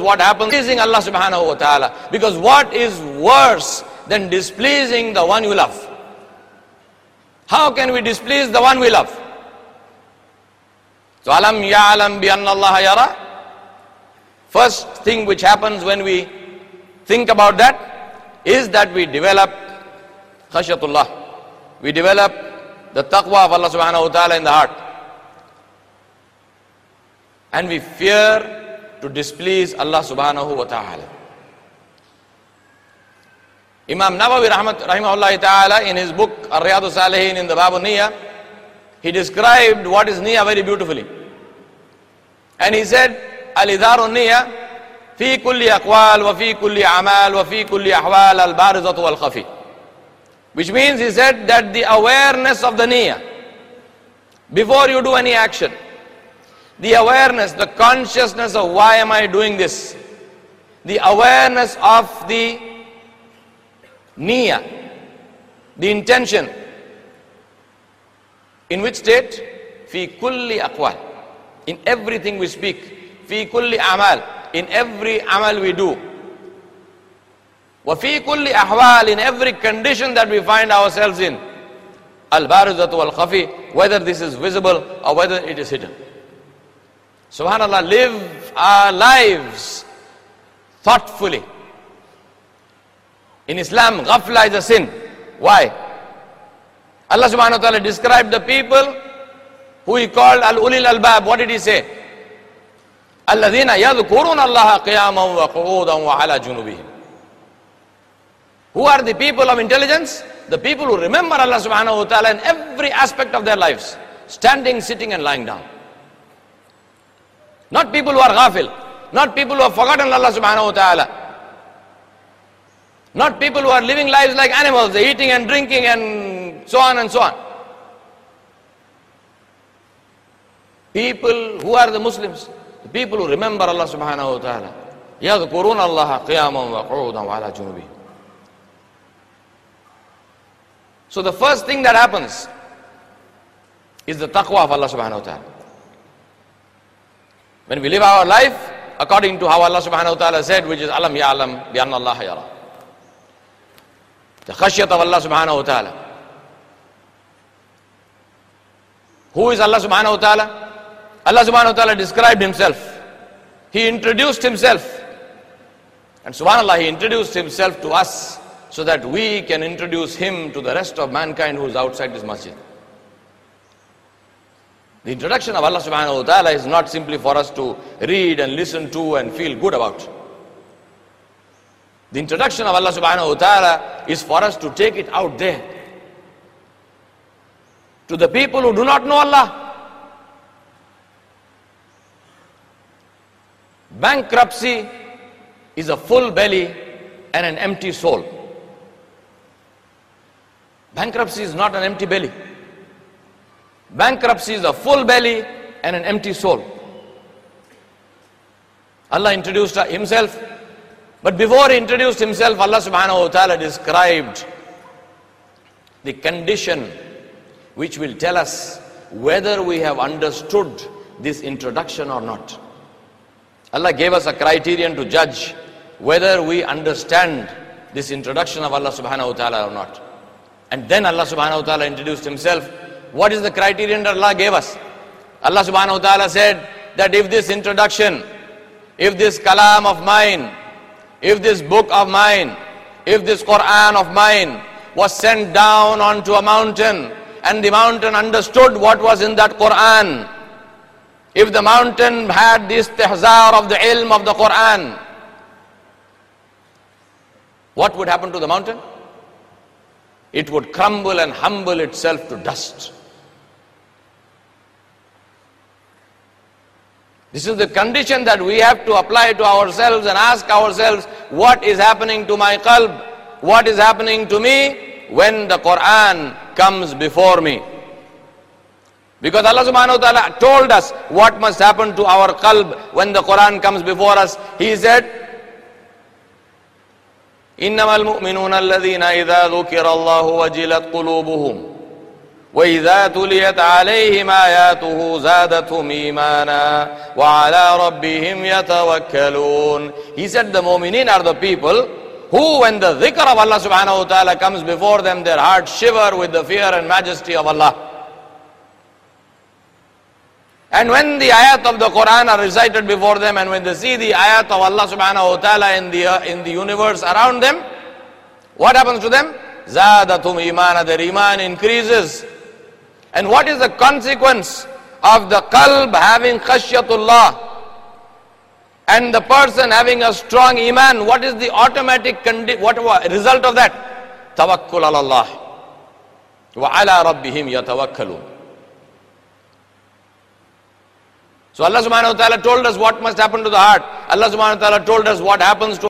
what happens pleasing Allah subhanahu wa ta'ala. Because what is worse than displeasing the one you love? How can we displease the one we love? So alam ya'lam bi anna Allah yara. First thing which happens when we think about that is that we develop khashyatullah. We develop the taqwa of Allah subhanahu wa ta'ala in the heart. And we fear to displease Allah subhanahu wa ta'ala. Imam Nawawi rahimahullah ta'ala in his book Ar-Riyadu Salihin in the Babu Niyya, he described what is Niyya very beautifully. And he said, Al-Idharu Niyya fi kulli aqwal wa fi kulli amal wa fi kulli ahwal al-barizatu wal-khafi. Which means, he said, that the awareness of the Niyya before you do any action, the awareness, the consciousness of why am I doing this, the awareness of the Niyya, the intention, in which state? Fi kulli aqwal, in everything we speak. Fi kulli amal, in every amal we do. Wa fi kulli ahwal, in every condition that we find ourselves in. Al-barizatu wal-khafi, whether this is visible or whether it is hidden. Subhanallah, live our lives thoughtfully. In Islam, ghafla is a sin. Why? Allah subhanahu wa ta'ala described the people who he called al-ulil albab. What did he say? Alladhina yadhkuruna Allaha qiyaman wa qu'udan wa ala junubihim. Who are the people of intelligence? The people who remember Allah subhanahu wa ta'ala in every aspect of their lives. Standing, sitting and lying down. Not people who are ghafil. Not people who have forgotten Allah subhanahu wa ta'ala. Not people who are living lives like animals, they're eating and drinking and so on and so on. People who are the Muslims, the people who remember Allah subhanahu wa ta'ala. يَذْكُرُونَ اللَّهَ قِيَامًا وَقُعُودًا وَعَلَى جُنُوبِهِمْ. So the first thing that happens is the taqwa of Allah subhanahu wa ta'ala. When we live our life according to how Allah subhanahu wa ta'ala said, which is alam ya'lam bi anna Allah yara. The khashyat of Allah subhanahu wa ta'ala. Who is Allah subhanahu wa ta'ala? Allah subhanahu wa ta'ala described himself. He introduced himself. And subhanallah, he introduced himself to us so that we can introduce him to the rest of mankind who is outside this masjid. The introduction of Allah subhanahu wa ta'ala is not simply for us to read and listen to and feel good about. The introduction of Allah subhanahu wa ta'ala is for us to take it out there. To the people who do not know Allah. Bankruptcy is a full belly and an empty soul. Bankruptcy is not an empty belly. Bankruptcy is a full belly and an empty soul. Allah introduced himself. But before he introduced himself, Allah subhanahu wa ta'ala described the condition which will tell us whether we have understood this introduction or not. Allah gave us a criterion to judge whether we understand this introduction of Allah subhanahu wa ta'ala or not. And then Allah subhanahu wa ta'ala introduced himself. What is the criterion that Allah gave us? Allah subhanahu wa ta'ala said that if this introduction, if this kalam of mine, if this book of mine, if this Quran of mine was sent down onto a mountain and the mountain understood what was in that Quran, if the mountain had the istihzar of the ilm of the Quran, what would happen to the mountain? It would crumble and humble itself to dust. This is the condition that we have to apply to ourselves and ask ourselves, what is happening to my qalb? What is happening to me when the Quran comes before me? Because Allah subhanahu wa ta'ala told us what must happen to our qalb when the Quran comes before us. He said, إِنَّمَا الْمُؤْمِنُونَ الَّذِينَ إِذَا ذُكِرَ اللَّهُ وَجِلَتْ قُلُوبُهُمْ وَإِذَا تُلِيَتْ عَلَيْهِمْ آيَاتُهُ زَادَتْهُمْ إِيمَانًا وَعَلَىٰ رَبِّهِمْ يَتَوَكَّلُونَ. He said the mu'mineen are the people who, when the dhikr of Allah subhanahu wa ta'ala comes before them, their hearts shiver with the fear and majesty of Allah. And when the ayat of the Quran are recited before them, and when they see the ayat of Allah subhanahu wa ta'ala in the universe around them, what happens to them? Zadatum imana, their iman increases. And what is the consequence of the qalb having khashyatullah and the person having a strong iman? What is the automatic result of that? Tawakkul ala Allah. Wa ala rabbihim yatawakkalun. So Allah subhanahu wa ta'ala told us what must happen to the heart. Allah subhanahu wa ta'ala told us what happens to